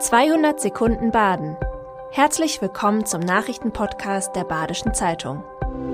200 Sekunden Baden. Herzlich willkommen zum Nachrichtenpodcast der Badischen Zeitung.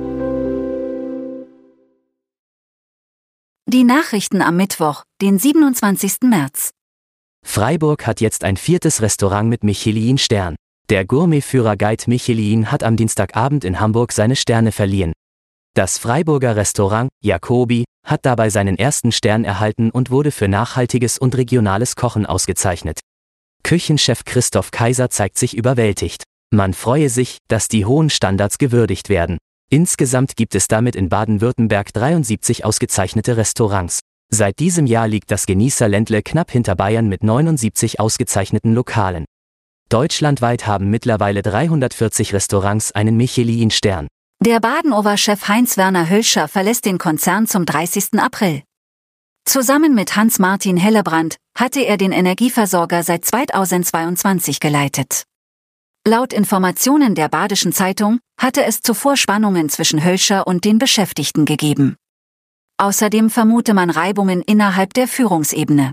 Die Nachrichten am Mittwoch, den 27. März. Freiburg hat jetzt ein 4. Restaurant mit Michelin-Stern. Der Gourmetführer Guide Michelin hat am Dienstagabend in Hamburg seine Sterne verliehen. Das Freiburger Restaurant Jacobi hat dabei seinen ersten Stern erhalten und wurde für nachhaltiges und regionales Kochen ausgezeichnet. Küchenchef Christoph Kaiser zeigt sich überwältigt. Man freue sich, dass die hohen Standards gewürdigt werden. Insgesamt gibt es damit in Baden-Württemberg 73 ausgezeichnete Restaurants. Seit diesem Jahr liegt das Genießerländle knapp hinter Bayern mit 79 ausgezeichneten Lokalen. Deutschlandweit haben mittlerweile 340 Restaurants einen Michelin-Stern. Der Badenover-Chef Heinz-Werner Hölscher verlässt den Konzern zum 30. April. Zusammen mit Hans-Martin Hellebrand hatte er den Energieversorger seit 2022 geleitet. Laut Informationen der Badischen Zeitung hatte es zuvor Spannungen zwischen Hölscher und den Beschäftigten gegeben. Außerdem vermute man Reibungen innerhalb der Führungsebene.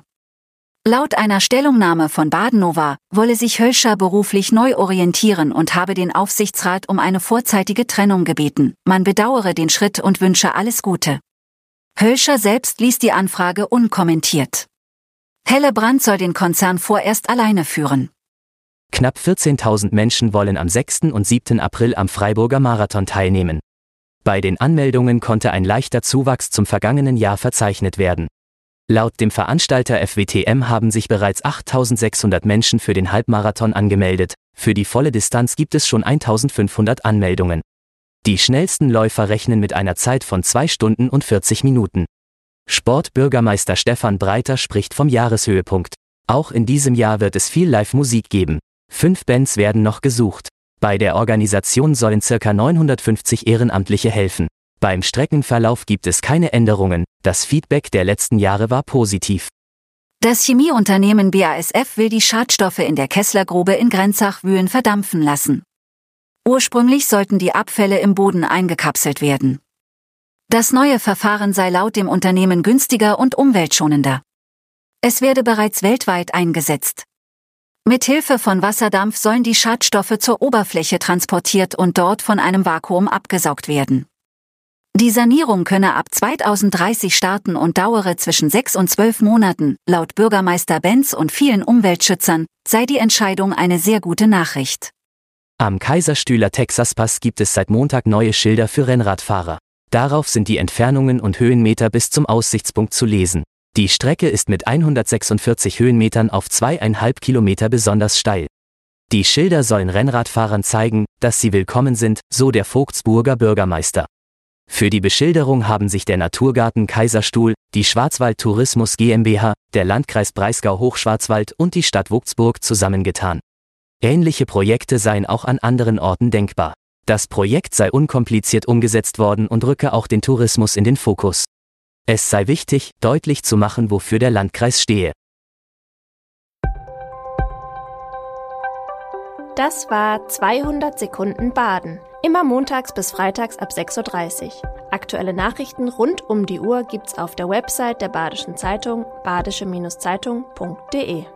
Laut einer Stellungnahme von Badenova wolle sich Hölscher beruflich neu orientieren und habe den Aufsichtsrat um eine vorzeitige Trennung gebeten. Man bedauere den Schritt und wünsche alles Gute. Hölscher selbst ließ die Anfrage unkommentiert. Hellebrand soll den Konzern vorerst alleine führen. Knapp 14.000 Menschen wollen am 6. und 7. April am Freiburger Marathon teilnehmen. Bei den Anmeldungen konnte ein leichter Zuwachs zum vergangenen Jahr verzeichnet werden. Laut dem Veranstalter FWTM haben sich bereits 8.600 Menschen für den Halbmarathon angemeldet. Für die volle Distanz gibt es schon 1.500 Anmeldungen. Die schnellsten Läufer rechnen mit einer Zeit von 2 Stunden und 40 Minuten. Sportbürgermeister Stefan Breiter spricht vom Jahreshöhepunkt. Auch in diesem Jahr wird es viel Live-Musik geben. 5 Bands werden noch gesucht. Bei der Organisation sollen ca. 950 Ehrenamtliche helfen. Beim Streckenverlauf gibt es keine Änderungen. Das Feedback der letzten Jahre war positiv. Das Chemieunternehmen BASF will die Schadstoffe in der Kesslergrube in Grenzach-Wühen verdampfen lassen. Ursprünglich sollten die Abfälle im Boden eingekapselt werden. Das neue Verfahren sei laut dem Unternehmen günstiger und umweltschonender. Es werde bereits weltweit eingesetzt. Mithilfe von Wasserdampf sollen die Schadstoffe zur Oberfläche transportiert und dort von einem Vakuum abgesaugt werden. Die Sanierung könne ab 2030 starten und dauere zwischen 6 und 12 Monaten. Laut Bürgermeister Benz und vielen Umweltschützern sei die Entscheidung eine sehr gute Nachricht. Am Kaiserstühler Texaspass gibt es seit Montag neue Schilder für Rennradfahrer. Darauf sind die Entfernungen und Höhenmeter bis zum Aussichtspunkt zu lesen. Die Strecke ist mit 146 Höhenmetern auf 2,5 Kilometer besonders steil. Die Schilder sollen Rennradfahrern zeigen, dass sie willkommen sind, so der Vogtsburger Bürgermeister. Für die Beschilderung haben sich der Naturgarten Kaiserstuhl, die Schwarzwald Tourismus GmbH, der Landkreis Breisgau-Hochschwarzwald und die Stadt Vogtsburg zusammengetan. Ähnliche Projekte seien auch an anderen Orten denkbar. Das Projekt sei unkompliziert umgesetzt worden und rücke auch den Tourismus in den Fokus. Es sei wichtig, deutlich zu machen, wofür der Landkreis stehe. Das war 200 Sekunden Baden. Immer montags bis freitags ab 6.30 Uhr. Aktuelle Nachrichten rund um die Uhr gibt's auf der Website der Badischen Zeitung, badische-zeitung.de.